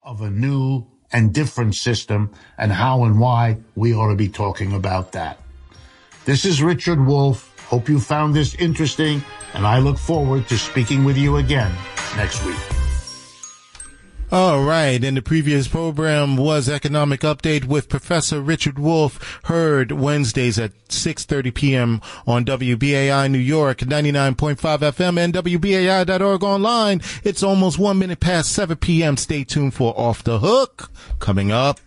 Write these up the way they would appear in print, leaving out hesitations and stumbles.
of a new and different system and how and why we ought to be talking about that. This is Richard Wolff. Hope you found this interesting, and I look forward to speaking with you again next week. All right. And the previous program was Economic Update with Professor Richard Wolff, heard Wednesdays at 6:30 p.m. on WBAI New York, 99.5 FM, and WBAI.org online. It's almost 1 minute past 7 p.m. Stay tuned for Off the Hook coming up.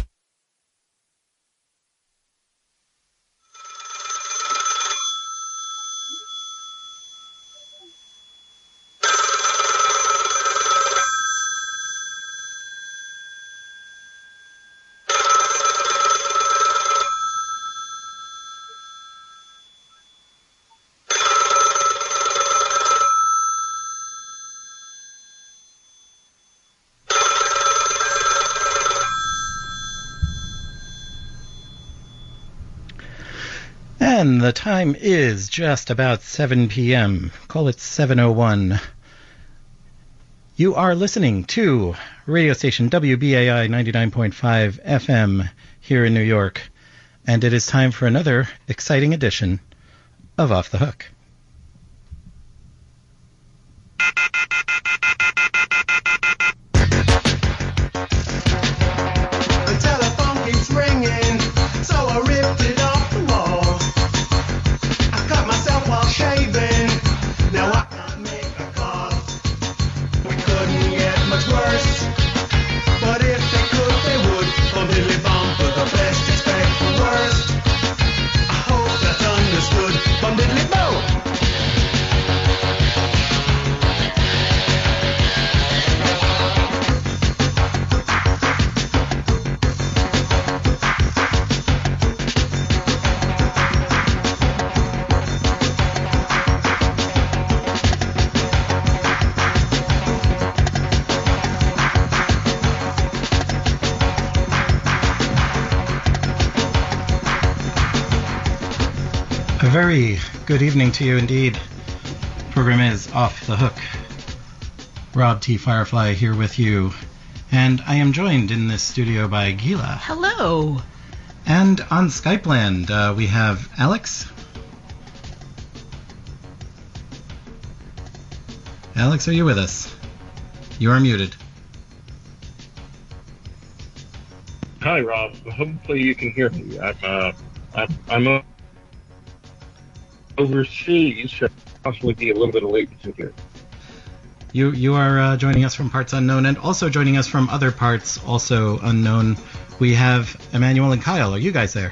And the time is just about 7 p.m. Call it 7:01. You are listening to radio station WBAI 99.5 FM here in New York. And it is time for another exciting edition of Off the Hook. The telephone keeps ringing, so I ripped it off the wall. I cut myself while shaving, now I can't make a call. We couldn't get much worse, but if they could, they would. Bum diddly bum, for the best expect the worst. I hope that's understood. Bum diddly bum. A very good evening to you indeed. Program is Off the Hook. Rob T. Firefly here with you. And I am joined in this studio by Gila. Hello. And on Skype land, we have Alex. Alex, are you with us? You are muted. Hi, Rob. Hopefully you can hear me. I'm overseas, should possibly be a little bit of latency here. You are joining us from parts unknown, and also joining us from other parts also unknown. We have Emmanuel and Kyle. Are you guys there?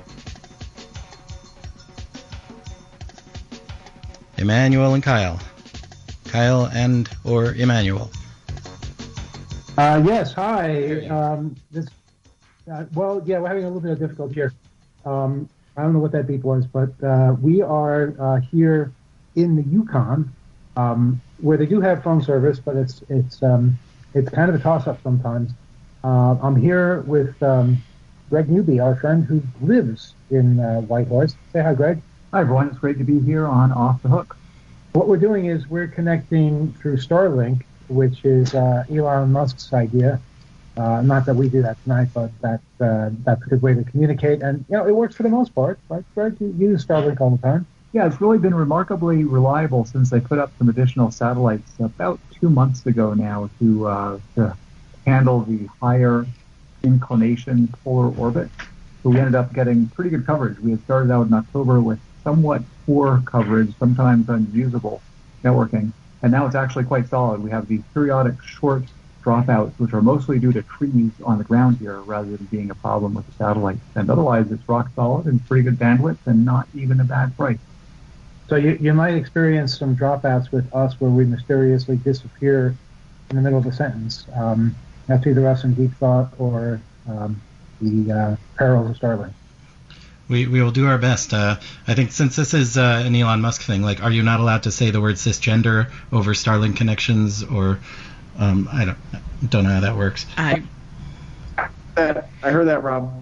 Emmanuel and Kyle. Kyle and or Emmanuel. Yes, hi. We're having a little bit of difficulty here. I don't know what that beep was, but we are here in the Yukon, where they do have phone service, but it's kind of a toss-up sometimes. I'm here with Greg Newby, our friend who lives in Whitehorse. Say hi, Greg. Hi, everyone. It's great to be here on Off the Hook. What we're doing is we're connecting through Starlink, which is Elon Musk's idea. Not that we do that tonight, but that's a good way to communicate. And, it works for the most part, right, Greg? You use Starlink all the time. Yeah, it's really been remarkably reliable since they put up some additional satellites about 2 months ago now to handle the higher inclination polar orbit. So we ended up getting pretty good coverage. We had started out in October with somewhat poor coverage, sometimes unusable networking. And now it's actually quite solid. We have these periodic short dropouts, which are mostly due to trees on the ground here rather than being a problem with the satellites. And otherwise, it's rock solid and pretty good bandwidth and not even a bad price. So you might experience some dropouts with us where we mysteriously disappear in the middle of a sentence. That's either us in Deep Thought or the perils of Starlink. We will do our best. I think since this is an Elon Musk thing, are you not allowed to say the word cisgender over Starlink connections, or I don't know how that works. I heard that, Rob.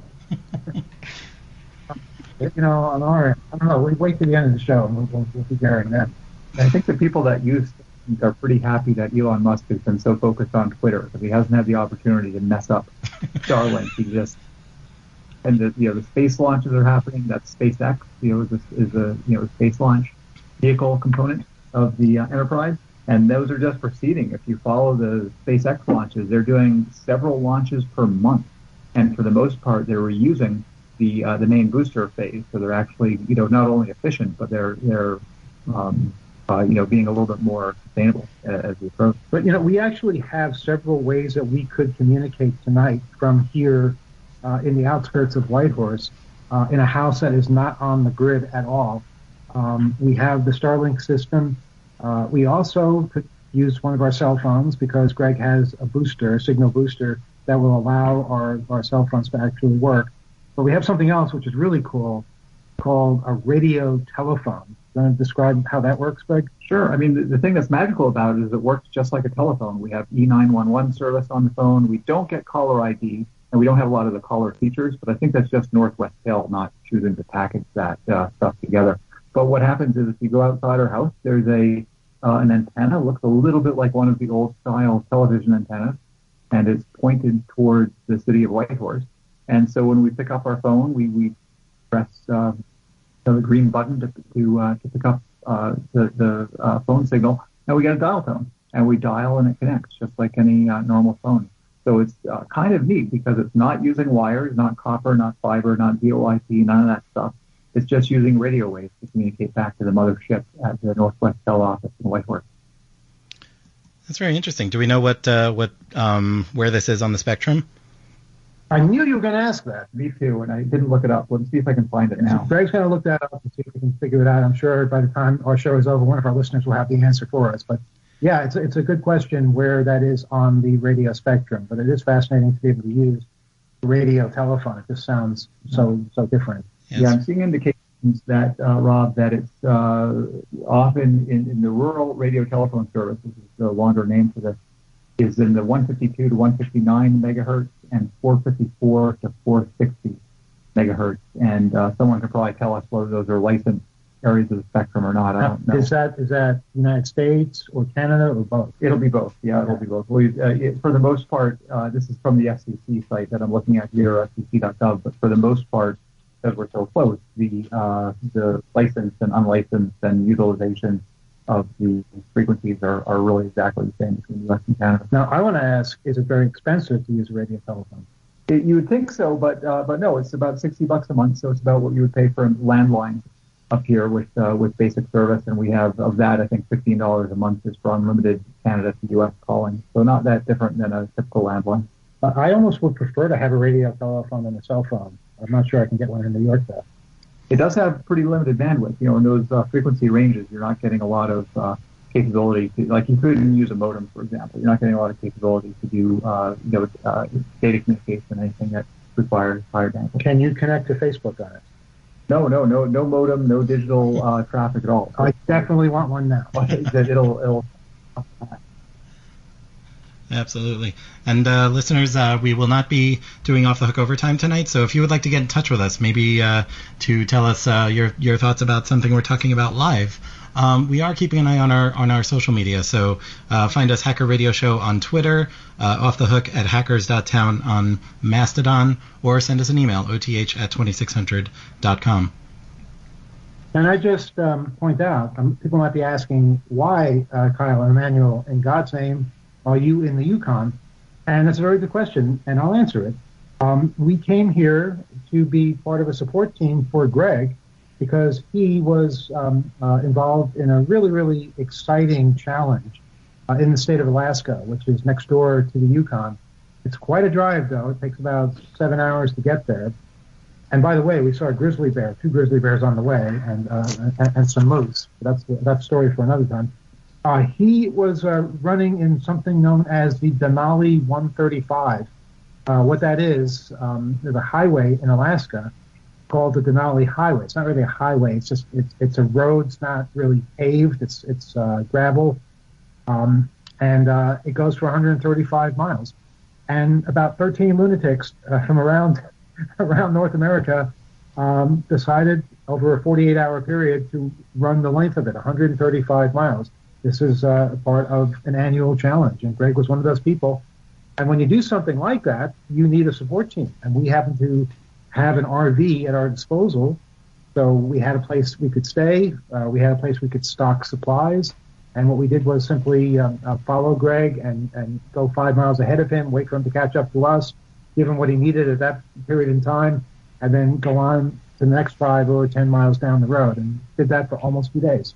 On our, I don't know, we wait till the end of the show and we'll be hearing that. I think the people that use are pretty happy that Elon Musk has been so focused on Twitter because he hasn't had the opportunity to mess up Starlink. And the space launches are happening. That's SpaceX, is the space launch vehicle component of the Enterprise, and those are just proceeding. If you follow the SpaceX launches, they're doing several launches per month, and for the most part, they're reusing the main booster phase. So they're actually not only efficient, but they're being a little bit more sustainable as we approach. But we actually have several ways that we could communicate tonight from here in the outskirts of Whitehorse, in a house that is not on the grid at all. We have the Starlink system. We also could use one of our cell phones because Greg has a signal booster that will allow our cell phones to actually work. But we have something else which is really cool called a radio telephone. You want to describe how that works, Greg? Sure. I mean, the thing that's magical about it is it works just like a telephone. We have E911 service on the phone. We don't get caller ID, and we don't have a lot of the caller features, but I think that's just Northwestel not choosing to package that stuff together. But what happens is if you go outside our house, there's an antenna, looks a little bit like one of the old-style television antennas, and it's pointed towards the city of Whitehorse. And so when we pick up our phone, we press the green button to pick up the phone signal, and we get a dial tone, and we dial and it connects just like any normal phone. So it's kind of neat because it's not using wires, not copper, not fiber, not VoIP, none of that stuff. It's just using radio waves to communicate back to the mothership at the Northwestel office in Whitehorse. That's very interesting. Do we know what where this is on the spectrum? I knew you were going to ask that. Me too, and I didn't look it up. Let's see if I can find it now. Greg's going to look that up and see if we can figure it out. I'm sure by the time our show is over, one of our listeners will have the answer for us. But yeah, it's a good question where that is on the radio spectrum. But it is fascinating to be able to use radio telephone. It just sounds so different. Yes. Yeah, I'm seeing indications that, Rob, that it's often in the rural radio telephone service, which is the longer name for this, is in the 152 to 159 megahertz and 454 to 460 megahertz. And someone could probably tell us whether those are licensed areas of the spectrum or not. I don't know. Is that United States or Canada or both? It'll be both. Yeah, it'll be both. For the most part, this is from the FCC site that I'm looking at here, fcc.gov, but for the most part, because we're so close, the licensed and unlicensed and utilization of the frequencies are really exactly the same between the U.S. and Canada. Now, I want to ask, is it very expensive to use a radio telephone? You would think so, but no, it's about $60 a month, so it's about what you would pay for a landline up here with basic service, and we have, of that, I think $15 a month is for unlimited Canada to U.S. calling, so not that different than a typical landline. I almost would prefer to have a radio telephone than a cell phone. I'm not sure I can get one in New York, though. It does have pretty limited bandwidth. In those frequency ranges, you're not getting a lot of capability to, like you couldn't use a modem, for example. You're not getting a lot of capability to do, data communication, anything that requires higher bandwidth. Can you connect to Facebook on it? No modem, no digital traffic at all. I definitely want one now. It'll Absolutely. And listeners, we will not be doing Off the Hook Overtime tonight, so if you would like to get in touch with us, maybe to tell us your thoughts about something we're talking about live, we are keeping an eye on our social media, so find us Hacker Radio Show on Twitter, Off the Hook at hackers.town on Mastodon, or send us an email, oth@2600.com. And I just point out, people might be asking, why, Kyle and Emmanuel, in God's name, are you in the Yukon? And that's a very good question, and I'll answer it. We came here to be part of a support team for Greg because he was involved in a really, really exciting challenge in the state of Alaska, which is next door to the Yukon. It's quite a drive, though. It takes about 7 hours to get there. And by the way, we saw a grizzly bear, 2 grizzly bears on the way, and some moose. That's a story for another time. He was running in something known as the Denali 135. What that is, there's a highway in Alaska called the Denali Highway. It's not really a highway. It's just it's a road. It's not really paved. It's gravel, and it goes for 135 miles. And about 13 lunatics from around North America decided over a 48-hour period to run the length of it, 135 miles. This is part of an annual challenge, and Greg was one of those people. And when you do something like that, you need a support team. And we happen to have an RV at our disposal. So we had a place we could stay. We had a place we could stock supplies. And what we did was simply follow Greg and go 5 miles ahead of him, wait for him to catch up to us, give him what he needed at that period in time, and then go on to the next 5 or 10 miles down the road. And did that for almost 2 days.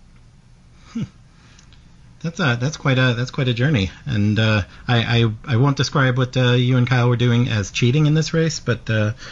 That's quite a journey, and I won't describe what you and Kyle were doing as cheating in this race, but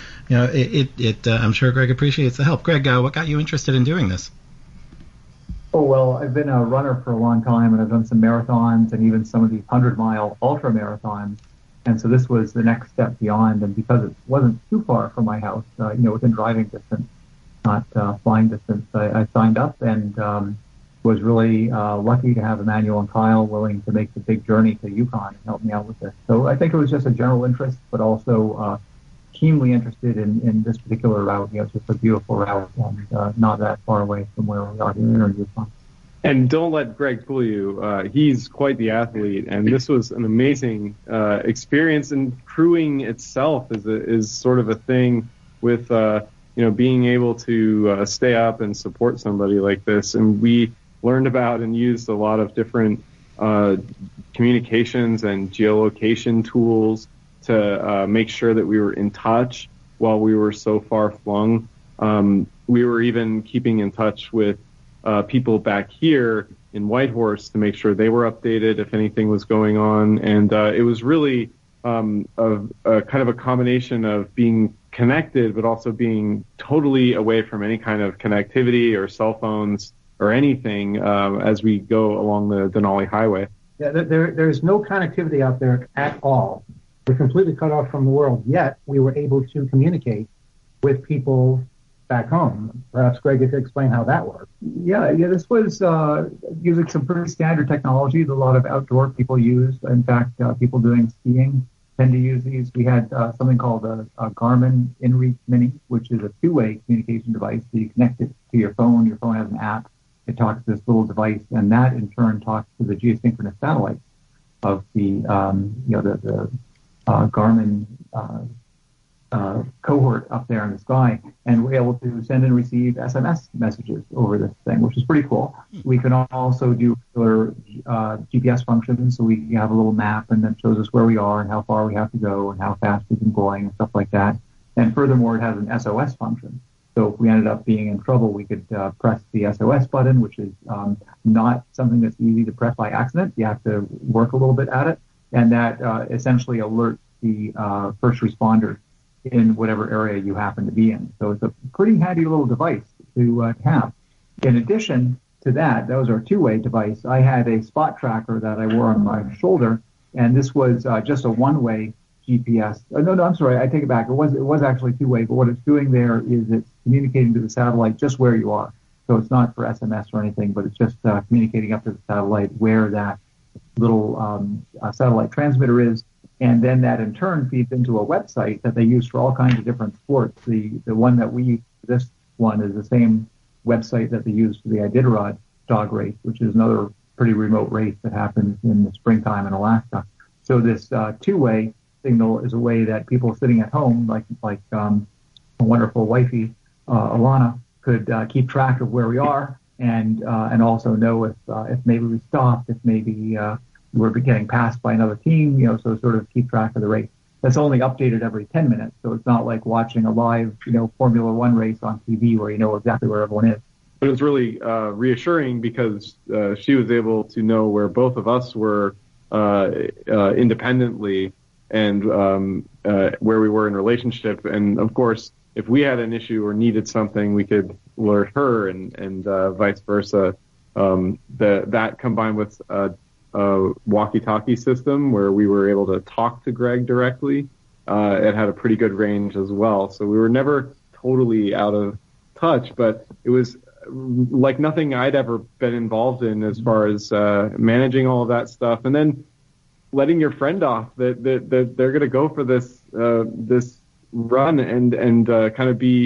I'm sure Greg appreciates the help. Greg, what got you interested in doing this? Oh, well, I've been a runner for a long time, and I've done some marathons and even some of these 100-mile ultra marathons, and so this was the next step beyond. And because it wasn't too far from my house, within driving distance, not flying distance, I signed up and was really lucky to have Emmanuel and Kyle willing to make the big journey to Yukon and help me out with this. So I think it was just a general interest, but also keenly interested in this particular route. It's just a beautiful route and not that far away from where we are here in Yukon. And don't let Greg fool you. He's quite the athlete, and this was an amazing experience. And crewing itself is sort of a thing with being able to stay up and support somebody like this. And we learned about and used a lot of different communications and geolocation tools to make sure that we were in touch while we were so far flung. We were even keeping in touch with people back here in Whitehorse to make sure they were updated if anything was going on. And it was really kind of a combination of being connected, but also being totally away from any kind of connectivity or cell phones or anything as we go along the Denali Highway. Yeah, there's no connectivity out there at all. We're completely cut off from the world, yet we were able to communicate with people back home. Perhaps Greg could explain how that worked. Yeah, this was using some pretty standard technology that a lot of outdoor people use. In fact, people doing skiing tend to use these. We had something called a Garmin InReach Mini, which is a two-way communication device. So you connect it to your phone. Your phone has an app. It talks to this little device, and that in turn talks to the geosynchronous satellites of the Garmin cohort up there in the sky, and we're able to send and receive SMS messages over this thing, which is pretty cool. We can also do regular GPS functions, so we have a little map and that shows us where we are and how far we have to go and how fast we've been going and stuff like that. And furthermore, it has an SOS function. So if we ended up being in trouble, we could press the SOS button, which is not something that's easy to press by accident. You have to work a little bit at it, and that essentially alerts the first responders in whatever area you happen to be in. So it's a pretty handy little device to have. In addition to that was our two-way device. I had a spot tracker that I wore on my shoulder, and this was just a one-way GPS. No, I'm sorry, I take it back. It was actually two-way, but what it's doing there is it's communicating to the satellite just where you are. So it's not for SMS or anything, but it's just communicating up to the satellite where that little satellite transmitter is. And then that in turn feeds into a website that they use for all kinds of different sports. The one that this one is the same website that they use for the Iditarod dog race, which is another pretty remote race that happens in the springtime in Alaska. So this two-way signal is a way that people sitting at home, like a wonderful wifey, Alana, could keep track of where we are and also know if maybe we stopped, if maybe we're getting passed by another team, so sort of keep track of the race. That's only updated every 10 minutes, so it's not like watching a live, Formula One race on TV where you know exactly where everyone is. But it was really reassuring because she was able to know where both of us were independently and where we were in relationship. And of course, if we had an issue or needed something, we could alert her and vice versa. That combined with a walkie-talkie system where we were able to talk to Greg directly, it had a pretty good range as well. So we were never totally out of touch, but it was like nothing I'd ever been involved in as far as managing all of that stuff. And then letting your friend off that they're going to go for this run and kind of be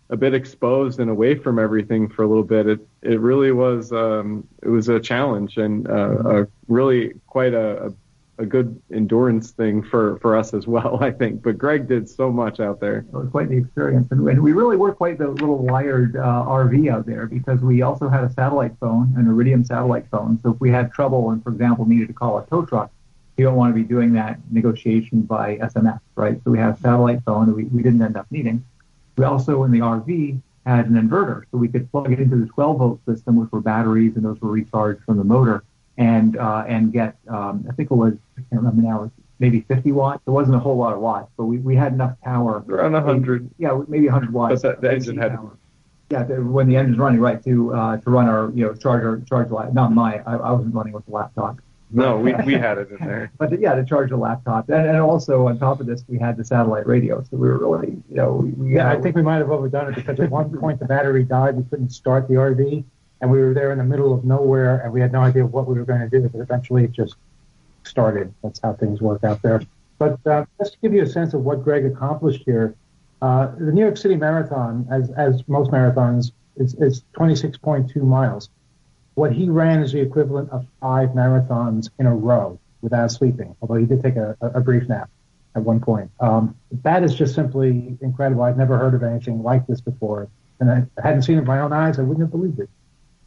a bit exposed and away from everything for a little bit, it really was it was a challenge and really quite a good endurance thing for us as well, I think. But Greg did so much out there. It was quite the experience, and we really were quite the little wired RV out there, because we also had a satellite phone, an Iridium satellite phone. So if we had trouble and, for example, needed to call a tow truck, you don't want to be doing that negotiation by SMS, right? So we had a satellite phone that we didn't end up needing. We also, in the RV, had an inverter, so we could plug it into the 12-volt system, which were batteries, and those were recharged from the motor, and get, I think it was, I can't remember now, it was maybe 50 watts. It wasn't a whole lot of watts, but we had enough power. Around 100. Yeah, maybe 100 watts. But the engine had power. Yeah, when the engine's running, right, to run our, charge light. Not I wasn't running with the laptop. No, we had it in there. But to charge the laptop, and also on top of this, we had the satellite radio. So we were really, I think we might have overdone it, because at one point the battery died. We couldn't start the RV, and we were there in the middle of nowhere, and we had no idea what we were going to do. But eventually, it just started. That's how things work out there. But just to give you a sense of what Greg accomplished here, the New York City Marathon, as most marathons, is 26.2 miles. What he ran is the equivalent of 5 marathons in a row without sleeping, although he did take a brief nap at one point. That is just simply incredible. I've never heard of anything like this before. And I hadn't seen it with my own eyes. I wouldn't have believed it.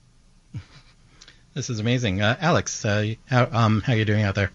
This is amazing. Alex, how are you doing out there?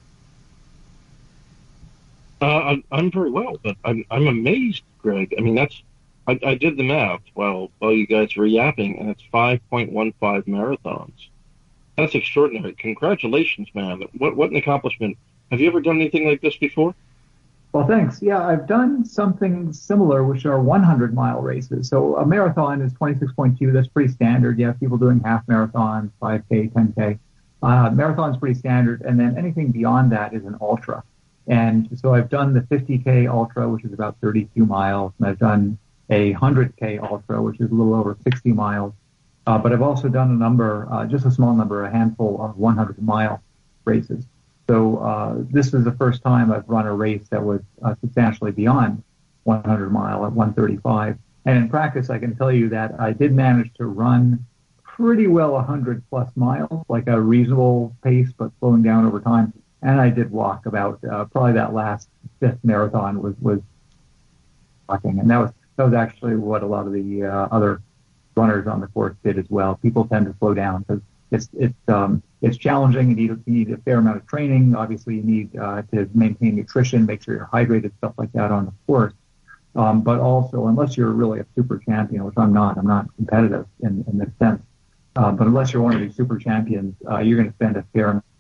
I'm very well, but I'm amazed, Greg. I mean, I did the math while you guys were yapping, and it's 5.15 marathons. That's extraordinary. Congratulations, man. What an accomplishment. Have you ever done anything like this before? Well, thanks. Yeah, I've done something similar, which are 100-mile races. So a marathon is 26.2. That's pretty standard. You have people doing half marathons, 5K, 10K. Marathon's pretty standard. And then anything beyond that is an ultra. And so I've done the 50K ultra, which is about 32 miles. And I've done a 100K ultra, which is a little over 60 miles. But I've also done a number, just a small number, a handful of 100-mile races. So this is the first time I've run a race that was substantially beyond 100 mile at 135. And in practice, I can tell you that I did manage to run pretty well 100 plus miles, like a reasonable pace, but slowing down over time. And I did walk about, probably that last 5th marathon was walking. And that was actually what a lot of the other runners on the course did as well. People tend to slow down because it's challenging. You need a fair amount of training. Obviously, you need to maintain nutrition, make sure you're hydrated, stuff like that on the course. But also, unless you're really a super champion, which I'm not competitive in this sense. But unless you're one of these super champions, you're going to spend a fair amount.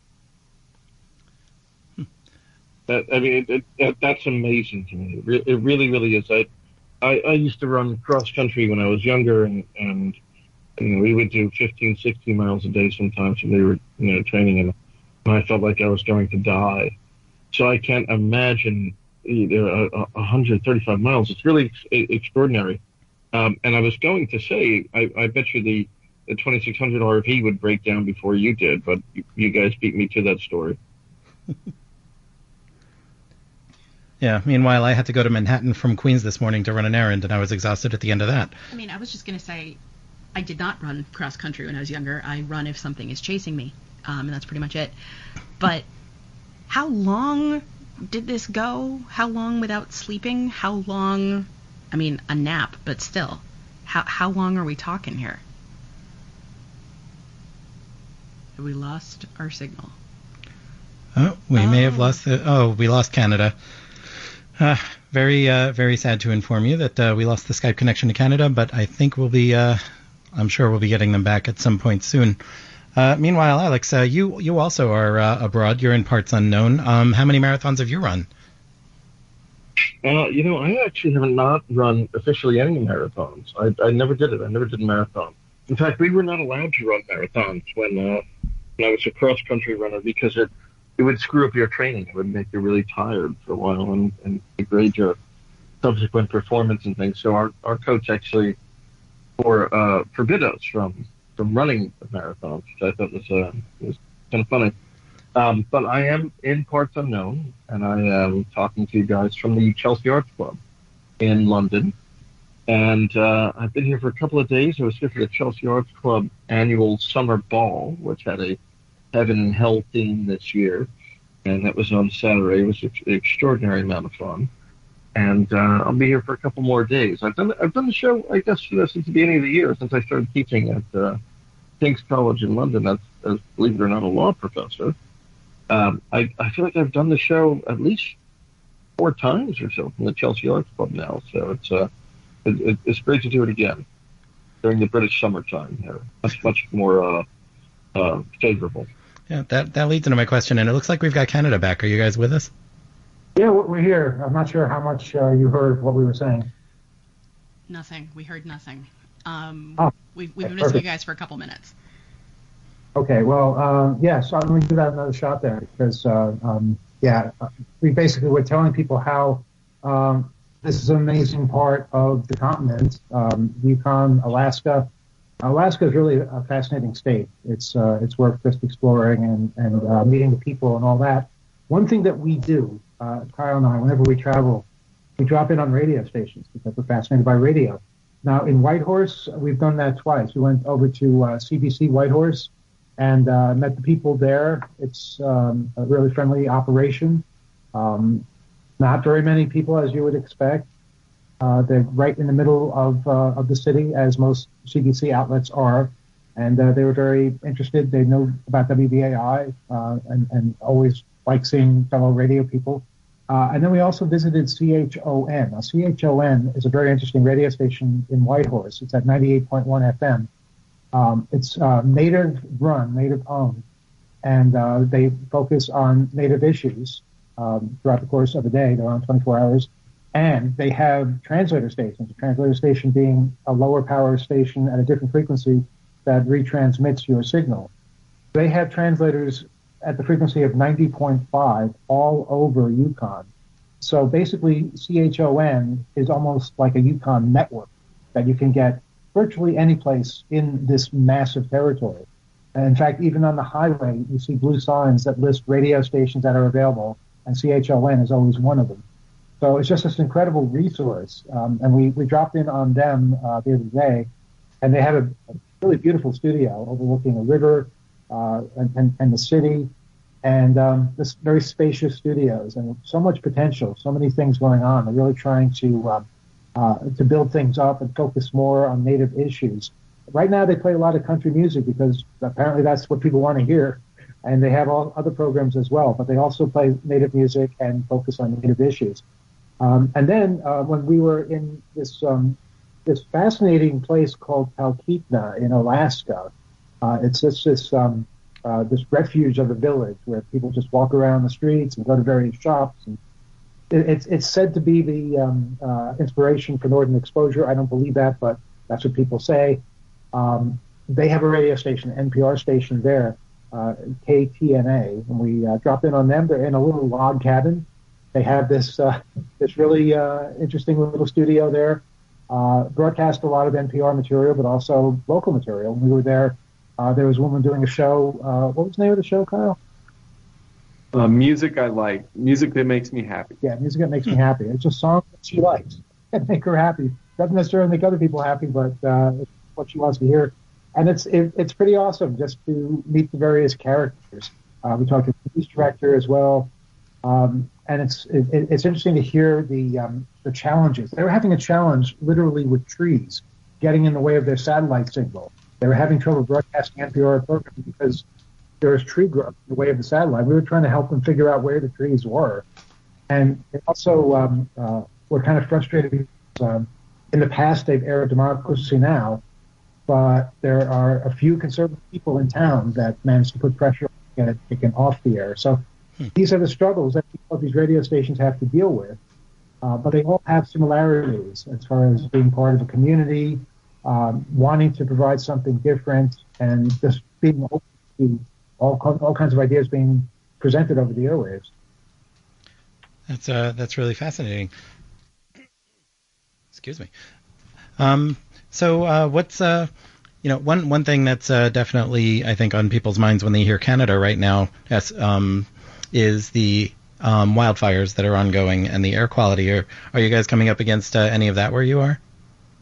That's amazing to me. It really, really is. I used to run cross country when I was younger, and we would do 15, 16 miles a day sometimes when we were training, and I felt like I was going to die. So I can't imagine 135 miles. It's really extraordinary. And I was going to say, I bet you the 2600 RV would break down before you did, but you guys beat me to that story. Yeah, meanwhile, I had to go to Manhattan from Queens this morning to run an errand, and I was exhausted at the end of that. I mean, I was just going to say, I did not run cross country when I was younger. I run if something is chasing me, and that's pretty much it. But how long did this go? How long without sleeping? How long? I mean, a nap, but still. How long are we talking here? Have we lost our signal? Oh, we may have lost we lost Canada. Very sad to inform you that we lost the Skype connection to Canada, but I think I'm sure we'll be getting them back at some point soon. Meanwhile, Alex, you also are abroad. You're in parts unknown. How many marathons have you run? I actually have not run officially any marathons. I never did it. I never did a marathon. In fact, we were not allowed to run marathons when I was a cross-country runner because it would screw up your training. It would make you really tired for a while and degrade your subsequent performance and things. So our coach actually forbid us from running marathons, which I thought was kind of funny. But I am in parts unknown, and I am talking to you guys from the Chelsea Arts Club in London. And I've been here for a couple of days. I was here for the Chelsea Arts Club annual summer ball, which had a heaven and hell theme this year, and that was on Saturday. It was an extraordinary amount of fun. And I'll be here for a couple more days. I've done the show, I guess, since the beginning of the year, since I started teaching at King's College in London as believe it or not, a law professor. I feel like I've done the show at least 4 times or so from the Chelsea Arts Club now. So it's great to do it again during the British summertime here. That's much more favorable. Yeah, that leads into my question, and it looks like we've got Canada back. Are you guys with us? Yeah, we're here. I'm not sure how much you heard what we were saying. Nothing. We heard nothing. We've okay, been missing perfect. you guys for a couple minutes. Okay, well, so I'm going to give that another shot there because, we basically were telling people how this is an amazing part of the continent, Yukon, Alaska. Alaska is really a fascinating state. It's worth just exploring and meeting the people and all that. One thing that we do, Kyle and I, whenever we travel, we drop in on radio stations because we're fascinated by radio. Now, in Whitehorse, we've done that twice. We went over to CBC Whitehorse and met the people there. It's a really friendly operation. Not very many people, as you would expect. They're right in the middle of the city, as most CBC outlets are. And they were very interested. They know about WBAI and always like seeing fellow radio people. And then we also visited CHON. Now, CHON is a very interesting radio station in Whitehorse. It's at 98.1 FM. It's native-run, native-owned, and they focus on native issues throughout the course of the day. They're on 24 hours. And they have translator stations, a translator station being a lower power station at a different frequency that retransmits your signal. They have translators at the frequency of 90.5 all over Yukon. So basically, CHON is almost like a Yukon network that you can get virtually any place in this massive territory. And in fact, even on the highway, you see blue signs that list radio stations that are available, and CHON is always one of them. So it's just this incredible resource. And we dropped in on them the other day, and they have a really beautiful studio overlooking a river and the city, and this very spacious studios, and so much potential, so many things going on. They're really trying to build things up and focus more on native issues. Right now they play a lot of country music because apparently that's what people want to hear, and they have all other programs as well, but they also play native music and focus on native issues. And then when we were in this fascinating place called Talkeetna in Alaska, it's just this refuge of a village where people just walk around the streets and go to various shops. And it's said to be the inspiration for Northern Exposure. I don't believe that, but that's what people say. They have a radio station, an NPR station there, KTNA, and we dropped in on them. They're in a little log cabin. They have this really interesting little studio there. Broadcast a lot of NPR material, but also local material. When we were there, there was a woman doing a show. What was the name of the show, Kyle? Music I like. Music that makes me happy. Yeah, music that makes me happy. It's just songs that she likes and make her happy. Doesn't necessarily make other people happy, but it's what she wants to hear. And it's pretty awesome just to meet the various characters. We talked to the police director as well. And it's interesting to hear the challenges. They were having a challenge literally with trees getting in the way of their satellite signal. They were having trouble broadcasting NPR programs because there was tree growth in the way of the satellite. We were trying to help them figure out where the trees were. And they also were kind of frustrated because in the past they've aired Democracy Now!, but there are a few conservative people in town that managed to put pressure on to get it taken off the air. So these are the struggles that people at these radio stations have to deal with. But they all have similarities as far as being part of a community, wanting to provide something different, and just being open to all kinds of ideas being presented over the airwaves. That's really fascinating. Excuse me. So what's one thing that's definitely, I think, on people's minds when they hear Canada right now is the wildfires that are ongoing and the air quality. Are you guys coming up against any of that where you are?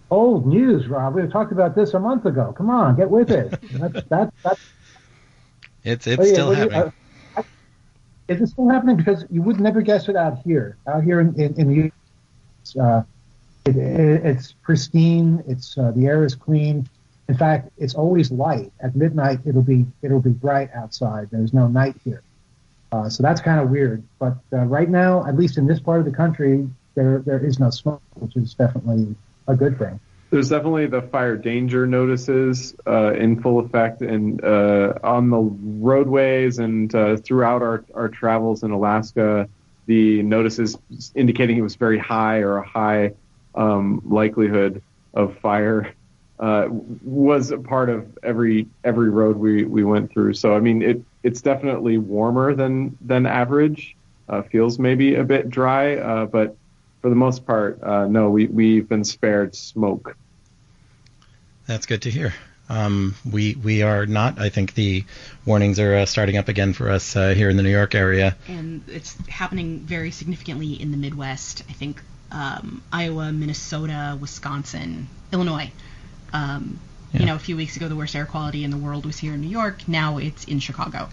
Old news, Rob. We talked about this a month ago. Come on, get with it. That's It's still happening. Is it still happening? Because you would never guess it out here. Out here in the U.S., it's pristine. It's the air is clean. In fact, it's always light. At midnight, it'll be bright outside. There's no night here, so that's kind of weird. But right now, at least in this part of the country, there is no smoke, which is definitely a good thing. There's definitely the fire danger notices in full effect, and on the roadways and throughout our travels in Alaska, the notices indicating it was very high or a high likelihood of fire was a part of every road we went through. So I mean, it's definitely warmer than average. Feels maybe a bit dry, but for the most part, no, we've been spared smoke. That's good to hear. We are not. I think the warnings are starting up again for us here in the New York area. And it's happening very significantly in the Midwest. I think Iowa, Minnesota, Wisconsin, Illinois. You know, a few weeks ago, the worst air quality in the world was here in New York. Now it's in Chicago.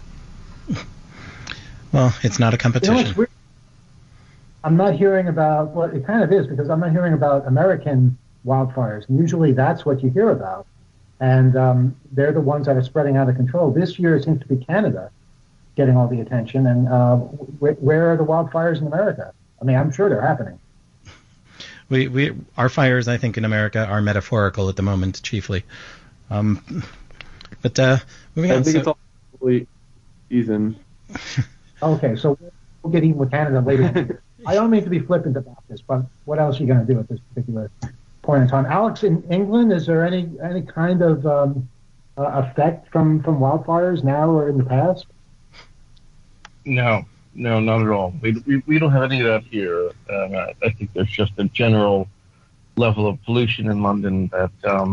Well, it's not a competition. You know what's weird? I'm not hearing about, well, it kind of is, because I'm not hearing about American wildfires. And usually that's what you hear about. And they're the ones that are spreading out of control. This year it seems to be Canada getting all the attention. And where are the wildfires in America? I mean, I'm sure they're happening. Our fires, I think, in America are metaphorical at the moment, chiefly. But moving on. I think it's all really season. Okay, so we'll get even with Canada later. I don't mean to be flippant about this, but what else are you going to do at this particular point in time? Alex, in England, is there any kind of effect from wildfires now or in the past? No, not at all. We don't have any of that here. I think there's just a general level of pollution in London that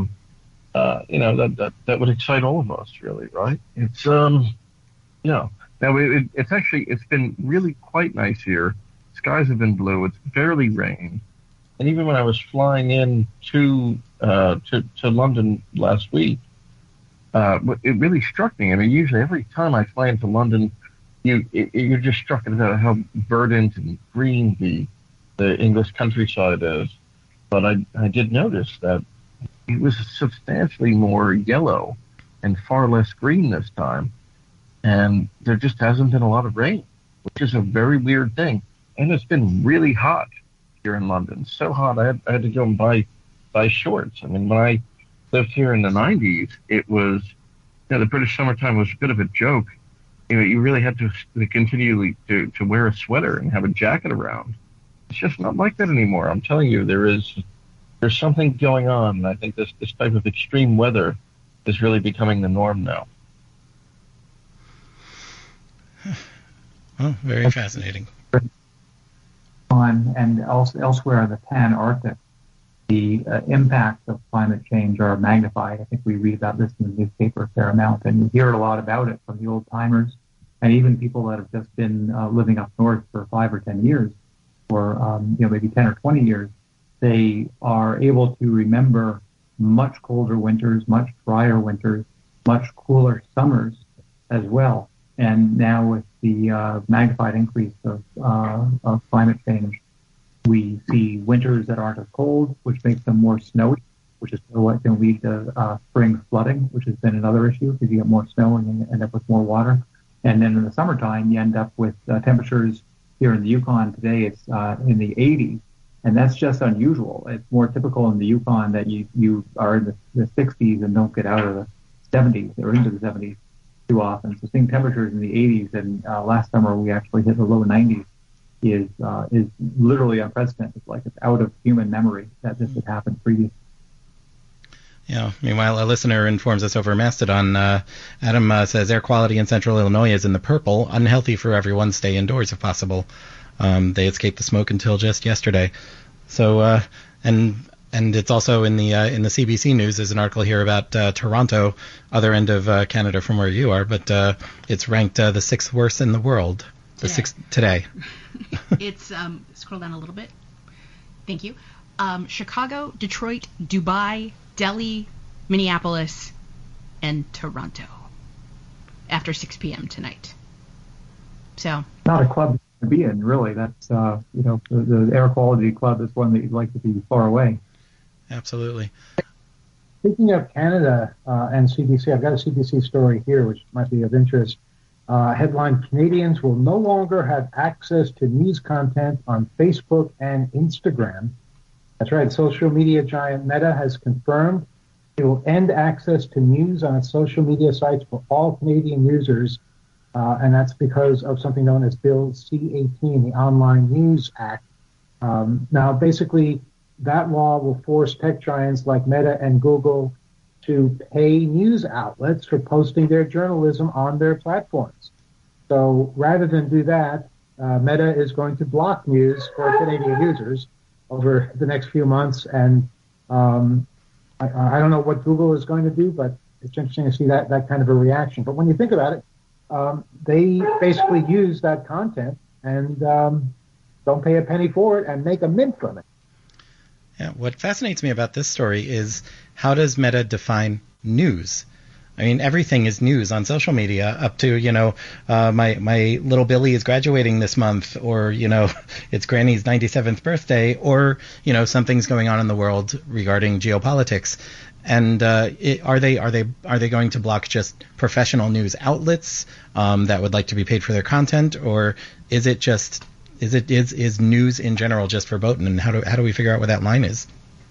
that would excite all of us, really, right? It's Now it's been really quite nice here. Skies have been blue. It's barely rained. And even when I was flying in to London last week, it really struck me. I mean, usually every time I fly into London, you're just struck at how verdant and green the English countryside is. But I did notice that it was substantially more yellow and far less green this time. And there just hasn't been a lot of rain, which is a very weird thing. And it's been really hot here in London. So hot, I had to go and buy shorts. I mean, when I lived here in the 90s, it was, the British summertime was a bit of a joke. You really had to continually to wear a sweater and have a jacket around. It's just not like that anymore. I'm telling you, there's something going on. And I think this type of extreme weather is really becoming the norm now. Well, very fascinating. And also elsewhere in the Pan-Arctic, the impacts of climate change are magnified. I think we read about this in the newspaper a fair amount, and you hear a lot about it from the old-timers and even people that have just been living up north for 5 or 10 years, or maybe 10 or 20 years. They are able to remember much colder winters, much drier winters, much cooler summers as well. And now with the magnified increase of climate change, we see winters that aren't as cold, which makes them more snowy, which is what can lead to spring flooding, which has been another issue because you get more snow and you end up with more water. And then in the summertime, you end up with temperatures here in the Yukon today, it's in the 80s. And that's just unusual. It's more typical in the Yukon that you are in the 60s and don't get out of the 70s or into the 70s too often. So seeing temperatures in the 80s and last summer we actually hit the low 90s is literally unprecedented. Like it's out of human memory that this had happened previously. Yeah. Meanwhile, a listener informs us over Mastodon. Adam says air quality in central Illinois is in the purple. Unhealthy for everyone. Stay indoors if possible. They escaped the smoke until just yesterday. So, and it's also in the CBC News. There's an article here about Toronto, other end of Canada from where you are, but it's ranked the 6th worst in the world. The 6th today. It's scroll down a little bit. Thank you. Chicago, Detroit, Dubai, Delhi, Minneapolis, and Toronto after 6 p.m. tonight. So Not a club to be in, really. That's, the air quality club is one that you'd like to be far away. Absolutely. Speaking of Canada and CBC, I've got a CBC story here which might be of interest. Headline, Canadians will no longer have access to news content on Facebook and Instagram. That's right. Social media giant Meta has confirmed it will end access to news on its social media sites for all Canadian users, and that's because of something known as Bill C-18, the Online News Act. Now, basically, that law will force tech giants like Meta and Google to pay news outlets for posting their journalism on their platforms. So rather than do that, Meta is going to block news for Canadian users over the next few months. And I don't know what Google is going to do, but it's interesting to see that kind of a reaction. But when you think about it, they basically use that content and don't pay a penny for it and make a mint from it. Yeah, what fascinates me about this story is how does Meta define news? I mean, everything is news on social media, up to, my little Billy is graduating this month, or, it's Granny's 97th birthday, or, something's going on in the world regarding geopolitics. And are they going to block just professional news outlets that would like to be paid for their content, or is it just is news in general just verboten, and how do we figure out what that line is?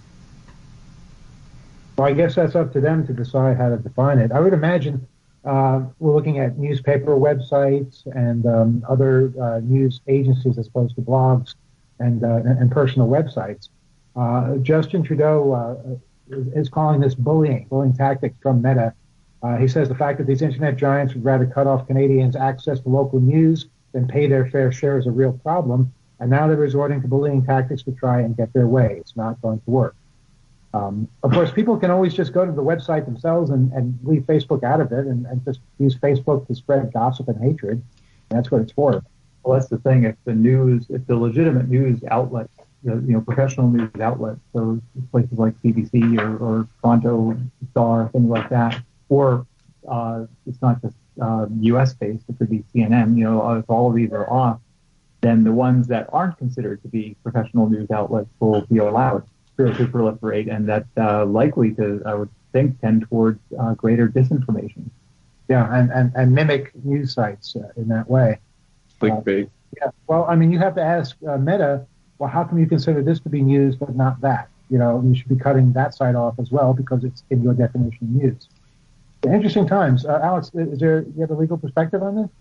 Well, I guess that's up to them to decide how to define it. I would imagine we're looking at newspaper websites and other news agencies as opposed to blogs and personal websites. Justin Trudeau is calling this bullying tactics from Meta. He says the fact that these internet giants would rather cut off Canadians' access to local news than pay their fair share is a real problem, and now they're resorting to bullying tactics to try and get their way. It's not going to work. Of course, people can always just go to the website themselves and leave Facebook out of it and just use Facebook to spread gossip and hatred. That's what it's for. Well, that's the thing. If the legitimate news outlet, professional news outlet, so places like CBC or Toronto Star, things like that, or it's not just U.S. based, it could be CNN. If all of these are off, then the ones that aren't considered to be professional news outlets will be allowed to proliferate, and that's likely to, I would think, tend towards greater disinformation. Yeah, and mimic news sites in that way. Clickbait. Yeah. Well, I mean, you have to ask Meta, well, how come you consider this to be news but not that? You should be cutting that side off as well because it's in your definition of news. Interesting times. Alex, do you have a legal perspective on this?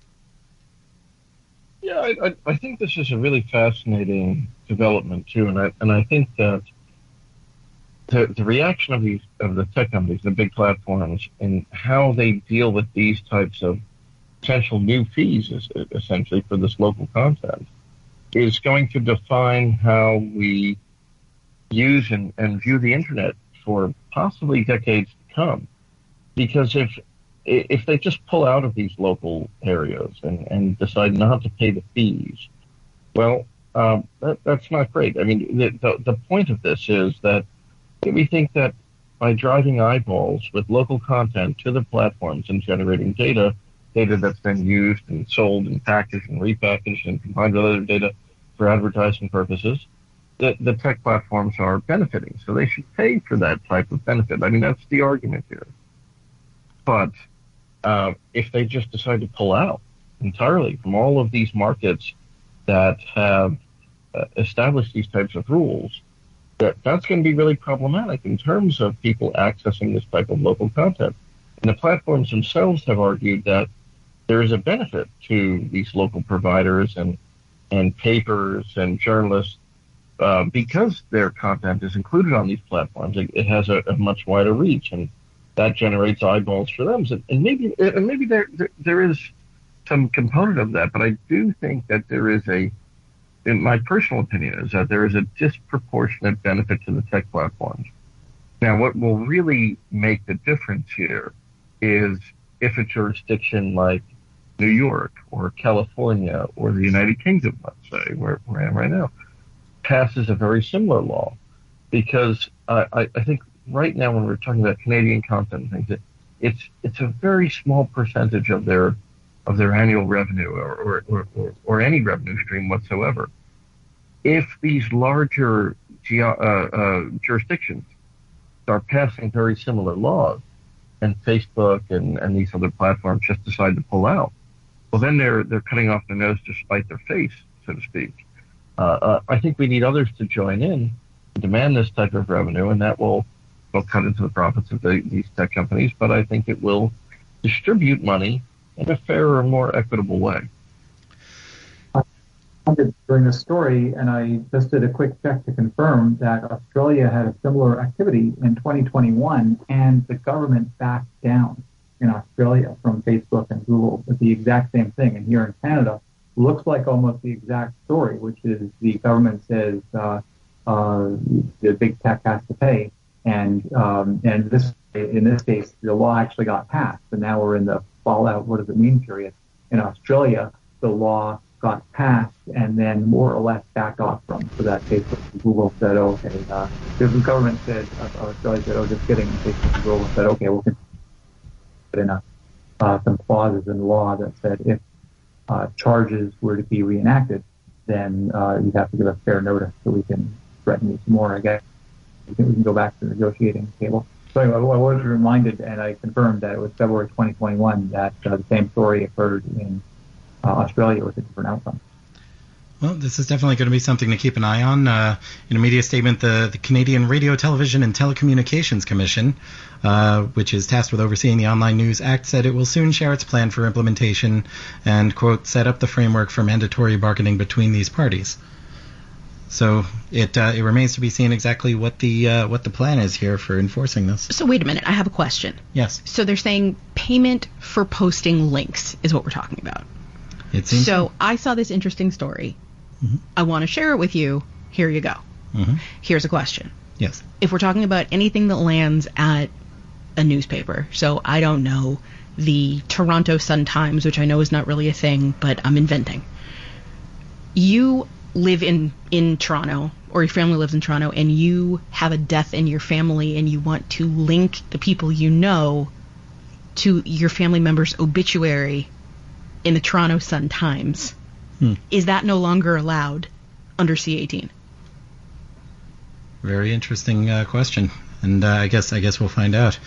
Yeah, I think this is a really fascinating development too, and I think that the reaction of the tech companies, the big platforms, and how they deal with these types of potential new fees, is essentially for this local content, is going to define how we use and view the internet for possibly decades to come. Because if they just pull out of these local areas and decide not to pay the fees, well, that's not great. I mean, the point of this is that we think that by driving eyeballs with local content to the platforms and generating data that's been used and sold and packaged and repackaged and combined with other data for advertising purposes, the tech platforms are benefiting. So they should pay for that type of benefit. I mean, that's the argument here. But if they just decide to pull out entirely from all of these markets that have established these types of rules, that's going to be really problematic in terms of people accessing this type of local content. And the platforms themselves have argued that there is a benefit to these local providers and papers and journalists because their content is included on these platforms. It has a much wider reach, and that generates eyeballs for them. And maybe there is some component of that, but I do think that there is in my personal opinion, is that there is a disproportionate benefit to the tech platforms. Now, what will really make the difference here is if a jurisdiction like New York or California or the United Kingdom, let's say, where I am right now, passes a very similar law because I think right now when we're talking about Canadian content and things, it's a very small percentage of their annual revenue or any revenue stream whatsoever. If these larger jurisdictions start passing very similar laws, and Facebook and these other platforms just decide to pull out, well, then they're cutting off their nose to spite their face, so to speak. I think we need others to join in and demand this type of revenue, and that will cut into the profits of these tech companies, but I think it will distribute money in a fairer, more equitable way. During the story, and I just did a quick check to confirm that Australia had a similar activity in 2021, and the government backed down in Australia from Facebook and Google with the exact same thing. And here in Canada, looks like almost the exact story, which is the government says the big tech has to pay, and this in this case the law actually got passed, and now we're in the fallout. What does it mean? Period. In Australia, the law got passed and then more or less backed off from. So that Facebook and Google said, okay, the government said, Australia said, oh, just kidding. And Facebook and Google said, okay, we'll put in some clauses in the law that said if charges were to be reenacted, then you'd have to give us fair notice so we can threaten you some more, I guess. I think we can go back to the negotiating table. So anyway, I was reminded, and I confirmed that it was February 2021 that the same story occurred in Australia with a different outcome. Well, this is definitely going to be something to keep an eye on. In a media statement, the Canadian Radio, Television and Telecommunications Commission, which is tasked with overseeing the Online News Act, said it will soon share its plan for implementation and, quote, set up the framework for mandatory bargaining between these parties. So it remains to be seen exactly what the plan is here for enforcing this. So wait a minute, I have a question. Yes. So they're saying payment for posting links is what we're talking about. It seems so. I saw this interesting story. Mm-hmm. I want to share it with you. Here you go. Mm-hmm. Here's a question. Yes. If we're talking about anything that lands at a newspaper, so I don't know, the Toronto Sun-Times, which I know is not really a thing, but I'm inventing. You live in Toronto, or your family lives in Toronto, and you have a death in your family, and you want to link the people you know to your family member's obituary in the Toronto Sun-Times. Is that no longer allowed under C-18? Very interesting question, and I guess we'll find out.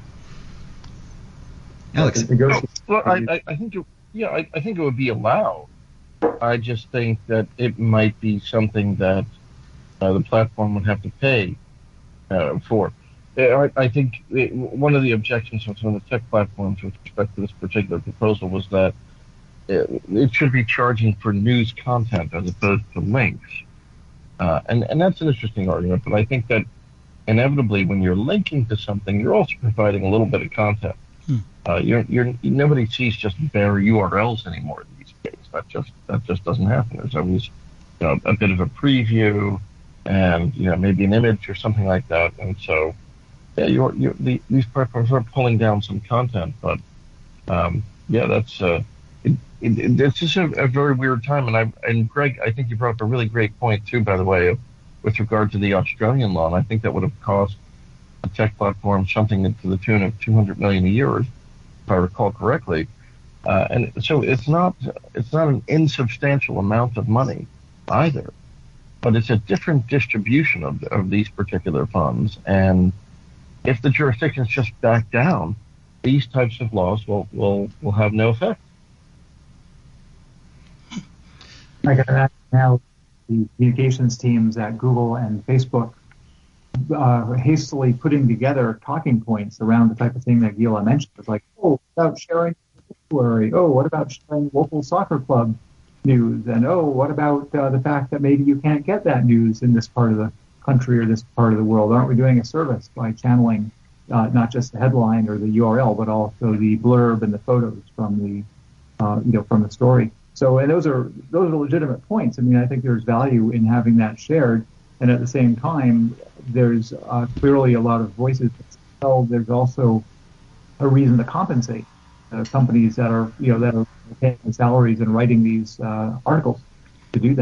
Alex. Well, I think I think it would be allowed. I just think that it might be something that the platform would have to pay for. I think one of the objections from some of the tech platforms with respect to this particular proposal was that it should be charging for news content as opposed to links. And that's an interesting argument, but I think that inevitably when you're linking to something, you're also providing a little bit of content. Nobody sees just bare URLs anymore these days. That just doesn't happen. There's always a bit of a preview and maybe an image or something like that. And so these platforms are pulling down some content, but that's it's just a very weird time. And Greg, I think you brought up a really great point too, by the way, with regard to the Australian law. And I think that would have cost a tech platform something to the tune of $200 million a year, if I recall correctly. And so it's not an insubstantial amount of money either, but it's a different distribution of these particular funds. And if the jurisdictions just back down, these types of laws will have no effect. I can imagine now the communications teams at Google and Facebook hastily putting together talking points around the type of thing that Gila mentioned. It's like, what about sharing obituary? Oh, what about sharing local soccer club news? And what about the fact that maybe you can't get that news in this part of the country or this part of the world? Aren't we doing a service by channeling not just the headline or the URL, but also the blurb and the photos from the story? So, and those are legitimate points. I mean, I think there's value in having that shared, and at the same time, there's clearly a lot of voices that tell there's also a reason to compensate companies that are paying salaries and writing these articles to do that.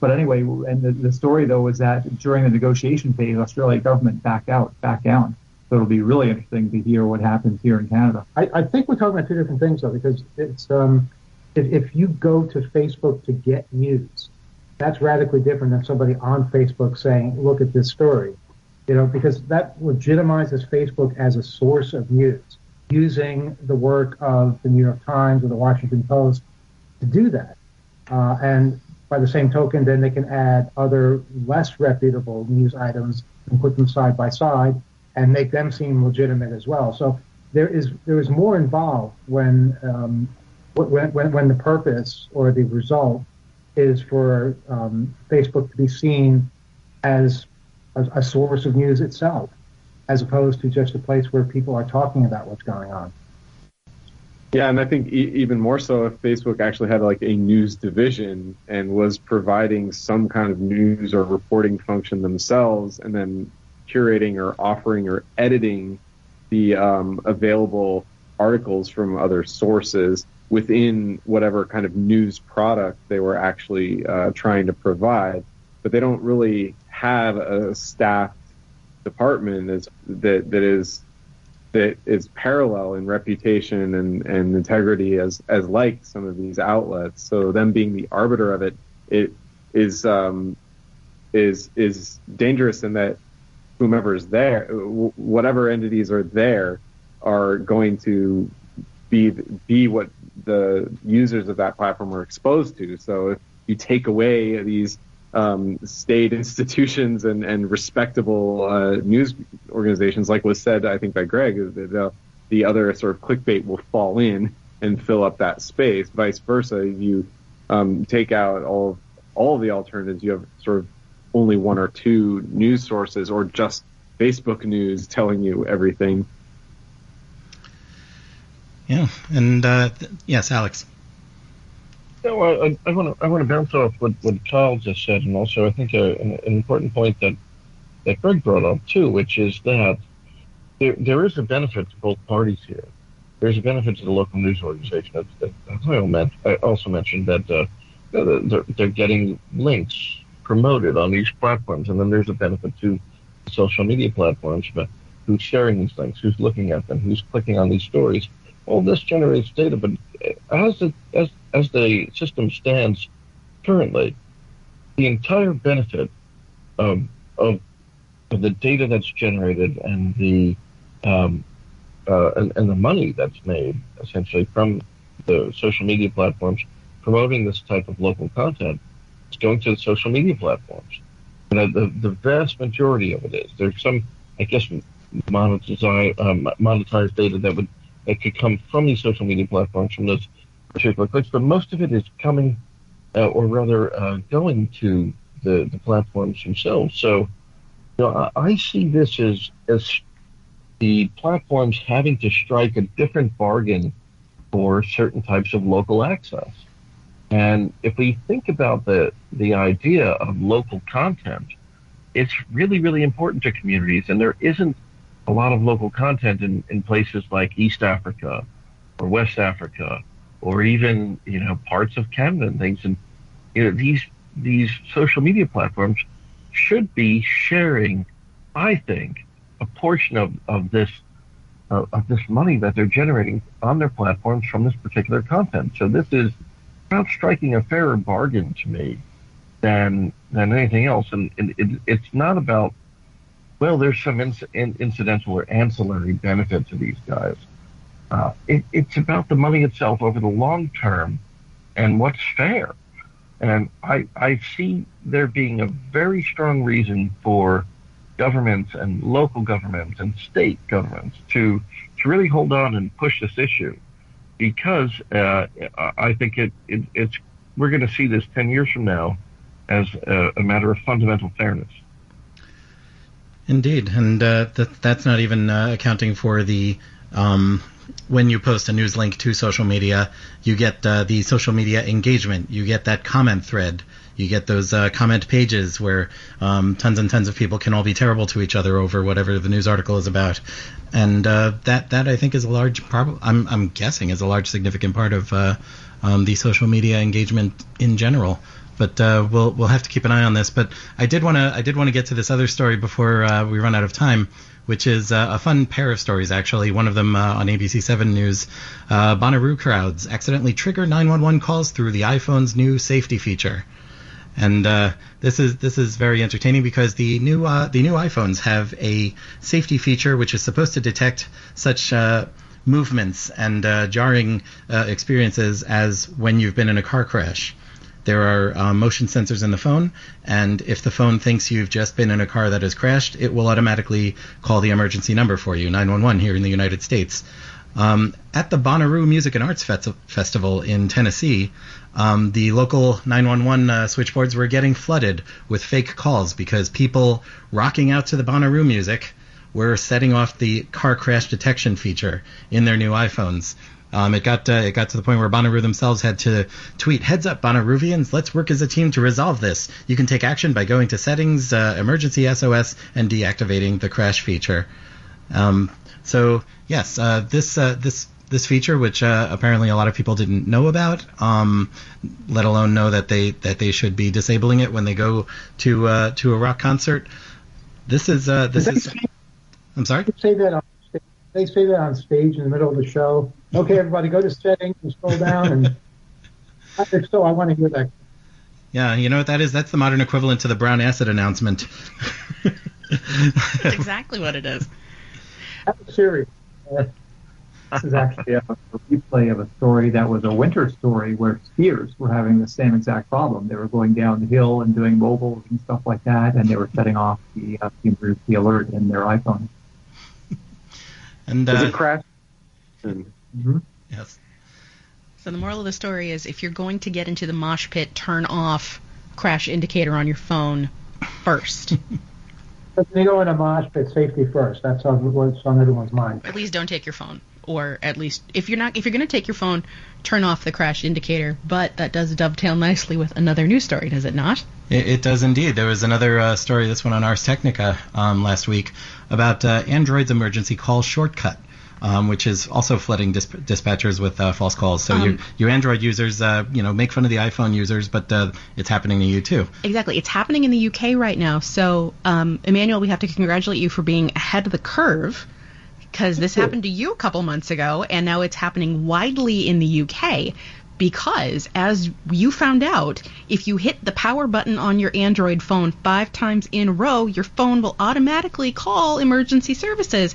But anyway, and the story though was that during the negotiation phase, Australia government backed down. So it'll be really interesting to hear what happens here in Canada. I think we're talking about two different things though, because it's if you go to Facebook to get news, that's radically different than somebody on Facebook saying, "Look at this story," because that legitimizes Facebook as a source of news, using the work of the New York Times or the Washington Post to do that, and by the same token, then they can add other less reputable news items and put them side by side and make them seem legitimate as well. So there is more involved when the purpose or the result is for Facebook to be seen as a source of news itself, as opposed to just a place where people are talking about what's going on. Yeah, and I think even more so if Facebook actually had like a news division and was providing some kind of news or reporting function themselves, and then curating or offering or editing the available articles from other sources within whatever kind of news product they were actually trying to provide. But they don't really have a staffed department that is parallel in reputation and integrity as like some of these outlets. So them being the arbiter of it is dangerous in that whomever is there, whatever entities are there, are going to be what the users of that platform are exposed to. So if you take away these state institutions and respectable news organizations, like was said, I think by Greg, the other sort of clickbait will fall in and fill up that space. Vice versa, if you take out all of the alternatives, you have sort of only one or two news sources, or just Facebook news telling you everything. Yeah, and yes, Alex. No, I want to bounce off what Kyle just said, and also I think an important point that Greg brought up too, which is that there is a benefit to both parties here. There's a benefit to the local news organization. I also mentioned that they're getting links promoted on these platforms, and then there's a benefit to social media platforms, but who's sharing these links, who's looking at them, who's clicking on these stories. All this generates data, but as the system stands currently, the entire benefit of the data that's generated and the money that's made essentially from the social media platforms promoting this type of local content is going to the social media platforms. And the vast majority of it is. There's some, I guess, monetized data that could come from these social media platforms, from those particular clicks, but most of it is coming, or rather going to the platforms themselves. So, I see this as the platforms having to strike a different bargain for certain types of local access. And if we think about the idea of local content, it's really, really important to communities, and there isn't a lot of local content in places like East Africa or West Africa, or even parts of Canada and things. And these social media platforms should be sharing, I think, a portion of this money that they're generating on their platforms from this particular content. So this is about striking a fairer bargain to me than anything else. And it's not about, well, there's some incidental or ancillary benefit to these guys. It's about the money itself over the long term and what's fair. And I see there being a very strong reason for governments and local governments and state governments to really hold on and push this issue, because I think it's we're going to see this 10 years from now as a matter of fundamental fairness. Indeed, and that's not even accounting for the when you post a news link to social media, you get the social media engagement, you get that comment thread, you get those comment pages where tons and tons of people can all be terrible to each other over whatever the news article is about, and that I think is a large problem. I'm guessing is a large significant part of the social media engagement in general. But we'll have to keep an eye on this. But I did want to get to this other story before we run out of time, which is a fun pair of stories, actually. One of them on ABC 7 News. Bonnaroo crowds accidentally trigger 911 calls through the iPhone's new safety feature. And this is very entertaining because the new iPhones have a safety feature which is supposed to detect such movements and jarring experiences as when you've been in a car crash. There are motion sensors in the phone, and if the phone thinks you've just been in a car that has crashed, it will automatically call the emergency number for you, 911 here in the United States. At the Bonnaroo Music and Arts Festival in Tennessee, the local 911 switchboards were getting flooded with fake calls because people rocking out to the Bonnaroo music were setting off the car crash detection feature in their new iPhones. It got to the point where Bonnaroo themselves had to tweet, "Heads up, Bonnaroovians, let's work as a team to resolve this. You can take action by going to Settings, Emergency SOS, and deactivating the crash feature." So yes, this feature, which apparently a lot of people didn't know about, let alone know that they should be disabling it when they go to a rock concert. This is. I'm sorry. They say that on stage in the middle of the show. Okay, everybody, go to Settings and scroll down. And if so, I want to hear that. Yeah, you know what that is? That's the modern equivalent to the brown acid announcement. That's exactly what it is. That's serious. This is actually a replay of a story that was a winter story where skiers were having the same exact problem. They were going down the hill and doing mobiles and stuff like that, and they were setting off the emergency alert in their iPhone. And is it crash? Mm-hmm. Yes. So the moral of the story is, if you're going to get into the mosh pit, turn off crash indicator on your phone first. But when you go in a mosh pit, safety first. That's what's on everyone's mind. At least don't take your phone, or at least if you're going to take your phone, turn off the crash indicator. But that does dovetail nicely with another news story, does it not? It does indeed. There was another story, this one on Ars Technica last week, about Android's emergency call shortcut, which is also flooding dispatchers with false calls. So you Android users, make fun of the iPhone users, but it's happening to you too. Exactly. It's happening in the UK right now. So, Emmanuel, we have to congratulate you for being ahead of the curve, because this happened to you a couple months ago, and now it's happening widely in the UK. Because, as you found out, if you hit the power button on your Android phone 5 times in a row, your phone will automatically call emergency services.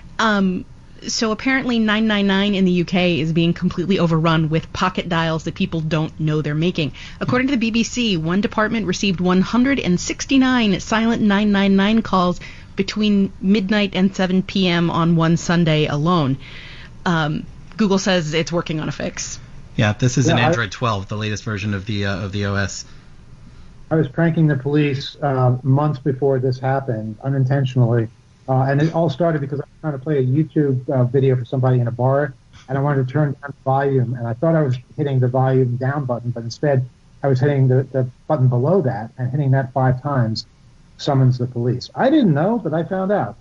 So apparently 999 in the UK is being completely overrun with pocket dials that people don't know they're making. According to the BBC, one department received 169 silent 999 calls between midnight and 7 p.m. on one Sunday alone. Google says it's working on a fix. Yeah, this is an Android 12, the latest version of the OS. I was pranking the police months before this happened, unintentionally. And it all started because I was trying to play a YouTube video for somebody in a bar, and I wanted to turn down the volume. And I thought I was hitting the volume down button, but instead I was hitting the button below that, and hitting that 5 times summons the police. I didn't know, but I found out.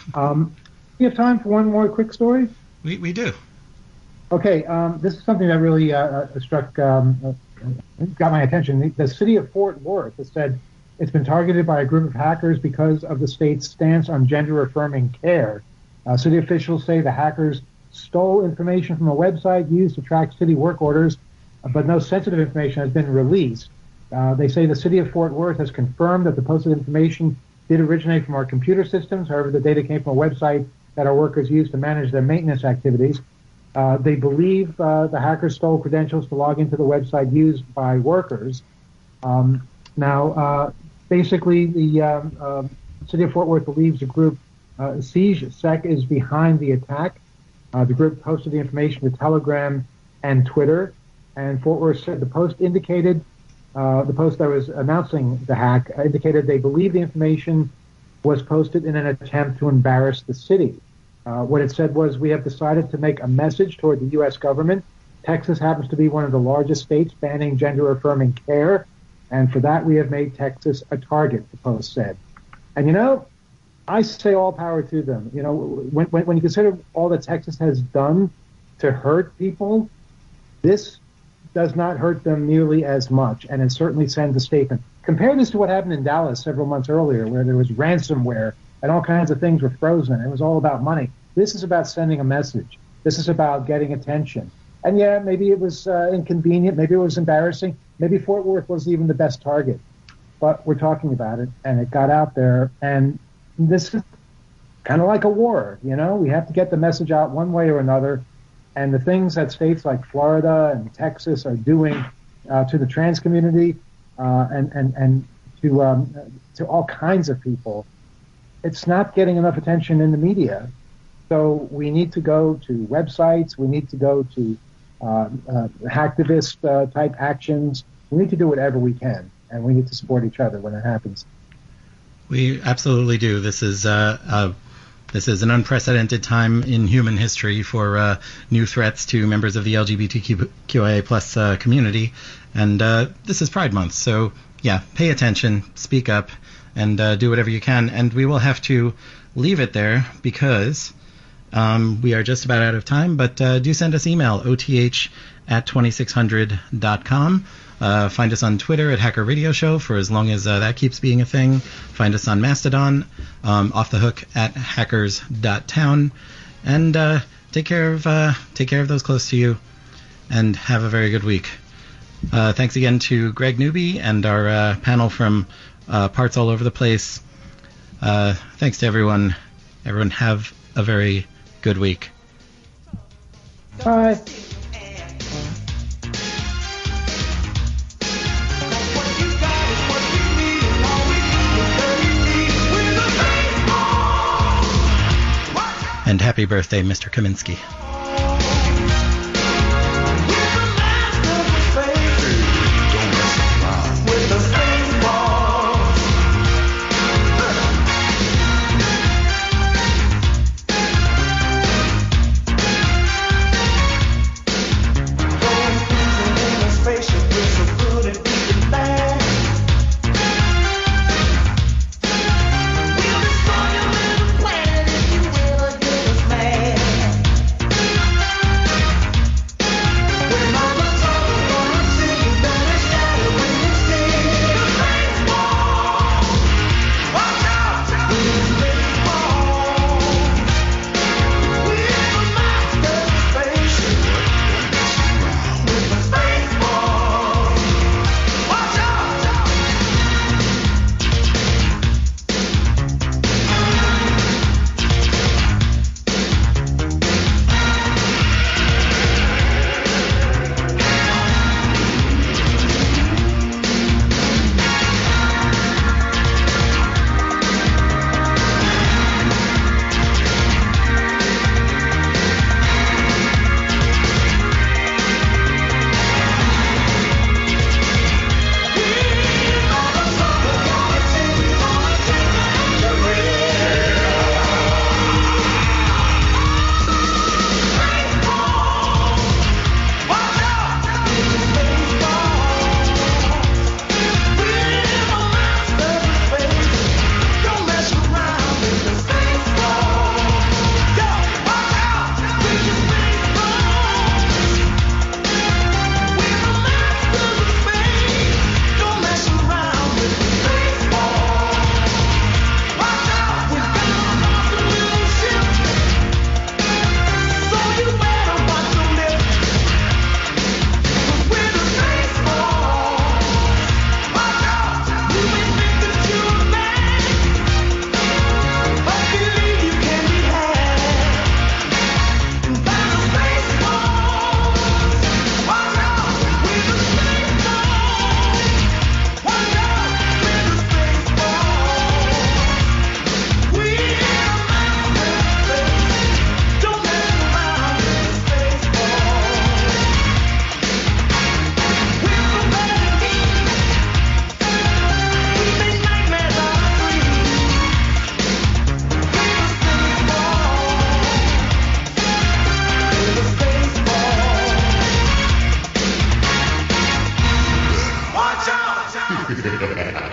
We have time for one more quick story? We do. Okay, this is something that really got my attention. The city of Fort Worth has said it's been targeted by a group of hackers because of the state's stance on gender-affirming care. City officials say the hackers stole information from a website used to track city work orders, but no sensitive information has been released. They say the city of Fort Worth has confirmed that the posted information did originate from our computer systems. However, the data came from a website that our workers use to manage their maintenance activities. They believe the hackers stole credentials to log into the website used by workers. Basically, the city of Fort Worth believes the group SiegeSec is behind the attack. The group posted the information to Telegram and Twitter, and Fort Worth said the post that was announcing the hack indicated they believe the information was posted in an attempt to embarrass the city. What it said was, we have decided to make a message toward the U.S. government. Texas happens to be one of the largest states banning gender-affirming care, and for that we have made Texas a target, the post said. And, I say all power to them. When you consider all that Texas has done to hurt people, this does not hurt them nearly as much, and it certainly sends a statement. Compare this to what happened in Dallas several months earlier, where there was ransomware and all kinds of things were frozen. It was all about money. This is about sending a message. This is about getting attention. And yeah, maybe it was inconvenient. Maybe it was embarrassing. Maybe Fort Worth wasn't even the best target. But we're talking about it, and it got out there. And this is kind of like a war, you know? We have to get the message out one way or another. And the things that states like Florida and Texas are doing to the trans community and to all kinds of people, it's not getting enough attention in the media. So we need to go to websites. We need to go to hacktivist type actions. We need to do whatever we can, and we need to support each other when it happens. We absolutely do. This is an unprecedented time in human history for new threats to members of the LGBTQIA plus community, and this is Pride Month. So yeah, pay attention, speak up, and do whatever you can. And we will have to leave it there because we are just about out of time. But do send us email, oth@2600.com. Find us on Twitter at Hacker Radio Show for as long as that keeps being a thing. Find us on Mastodon, Off the Hook at hackers.town. And take care of those close to you, and have a very good week. Thanks again to Greg Newby and our panel from parts all over the place. Thanks to everyone. Everyone have a very good week. Bye. And happy birthday, Mr. Kaminsky. Watch out!